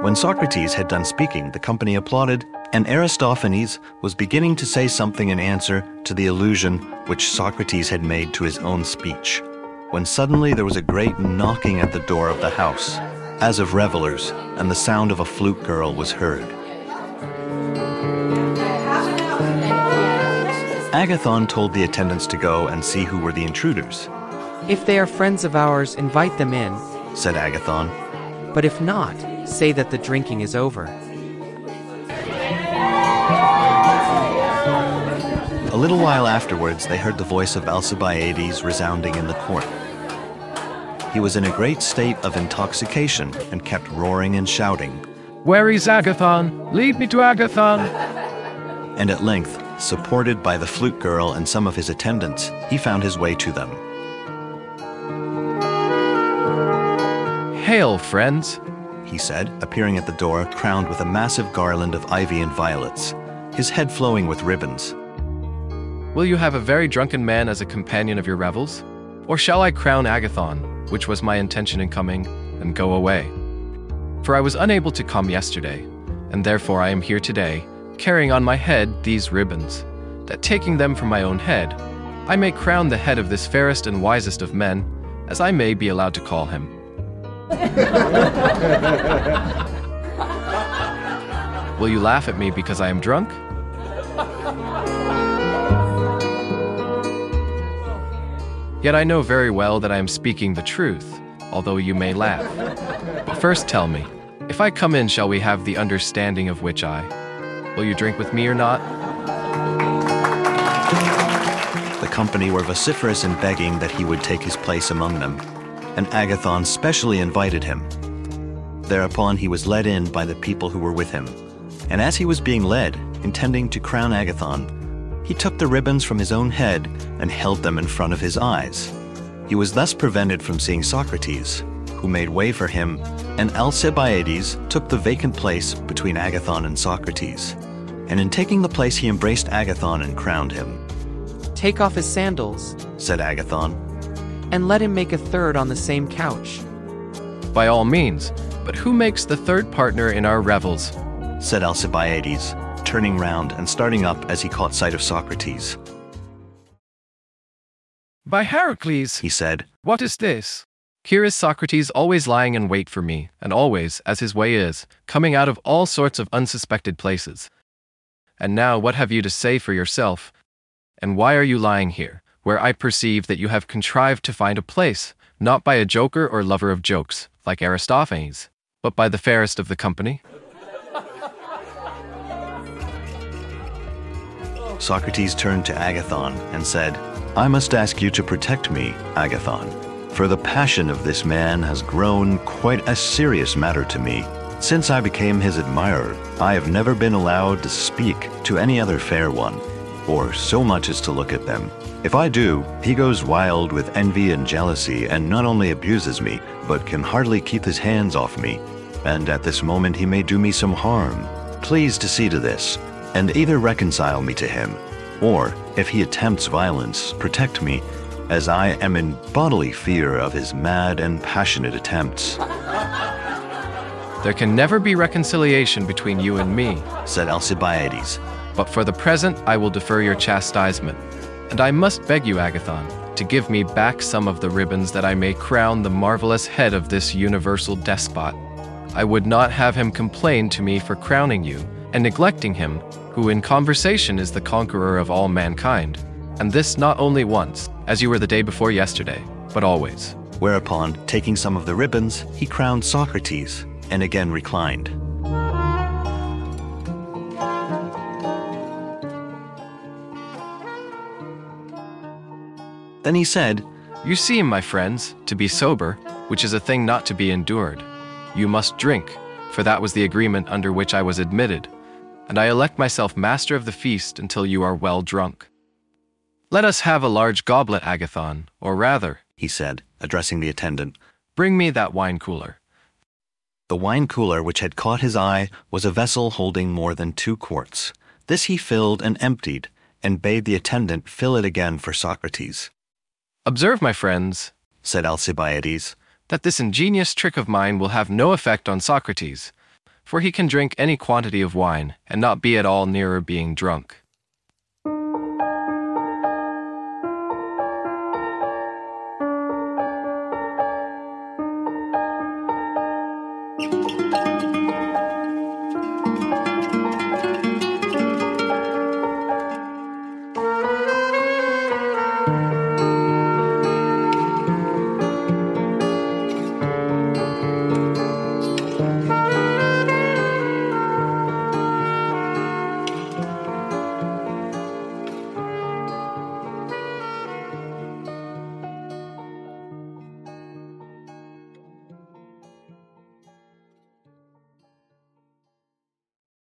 When Socrates had done speaking, the company applauded, and Aristophanes was beginning to say something in answer to the allusion which Socrates had made to his own speech, when suddenly there was a great knocking at the door of the house, as of revelers, and the sound of a flute girl was heard. Agathon told the attendants to go and see who were the intruders. "If they are friends of ours, invite them in," said Agathon. "but if not, say that the drinking is over." A little while afterwards, they heard the voice of Alcibiades resounding in the court. He was in a great state of intoxication and kept roaring and shouting, "Where is Agathon? Lead me to Agathon!" And at length, supported by the flute girl and some of his attendants, he found his way to them. "Hail, friends," he said, appearing at the door, crowned with a massive garland of ivy and violets, his head flowing with ribbons. "Will you have a very drunken man as a companion of your revels? Or shall I crown Agathon, which was my intention in coming, and go away? For I was unable to come yesterday, and therefore I am here today, carrying on my head these ribbons, that taking them from my own head, I may crown the head of this fairest and wisest of men, as I may be allowed to call him." Will you laugh at me because I am drunk? Yet I know very well that I am speaking the truth, although you may laugh. But first tell me, if I come in, shall we have the understanding of which will you drink with me or not? The company were vociferous in begging that he would take his place among them, and Agathon specially invited him. Thereupon he was led in by the people who were with him, and as he was being led, intending to crown Agathon, he took the ribbons from his own head and held them in front of his eyes. He was thus prevented from seeing Socrates, who made way for him, and Alcibiades took the vacant place between Agathon and Socrates. And in taking the place, he embraced Agathon and crowned him. "Take off his sandals," said Agathon, "and let him make a third on the same couch." "By all means, but who makes the third partner in our revels?" said Alcibiades, turning round and starting up as he caught sight of Socrates. "By Heracles," he said, "what is this? Here is Socrates always lying in wait for me, and always, as his way is, coming out of all sorts of unsuspected places. And now what have you to say for yourself? And why are you lying here, where I perceive that you have contrived to find a place, not by a joker or lover of jokes, like Aristophanes, but by the fairest of the company?" Socrates turned to Agathon and said, "I must ask you to protect me, Agathon, for the passion of this man has grown quite a serious matter to me. Since I became his admirer, I have never been allowed to speak to any other fair one, or so much as to look at them. If I do, he goes wild with envy and jealousy, and not only abuses me, but can hardly keep his hands off me. And at this moment he may do me some harm. Please to see to this, and either reconcile me to him, or, if he attempts violence, protect me, as I am in bodily fear of his mad and passionate attempts." "There can never be reconciliation between you and me," said Alcibiades. "But for the present I will defer your chastisement. And I must beg you, Agathon, to give me back some of the ribbons that I may crown the marvelous head of this universal despot. I would not have him complain to me for crowning you, and neglecting him, who in conversation is the conqueror of all mankind, and this not only once, as you were the day before yesterday, but always." Whereupon, taking some of the ribbons, he crowned Socrates, and again reclined. Then he said, "You seem, my friends, to be sober, which is a thing not to be endured. You must drink, for that was the agreement under which I was admitted, and I elect myself master of the feast until you are well drunk. Let us have a large goblet, Agathon, or rather," he said, addressing the attendant, "bring me that wine cooler." The wine cooler which had caught his eye was a vessel holding more than 2 quarts. This he filled and emptied, and bade the attendant fill it again for Socrates. "Observe, my friends," said Alcibiades, "that this ingenious trick of mine will have no effect on Socrates, for he can drink any quantity of wine and not be at all nearer being drunk.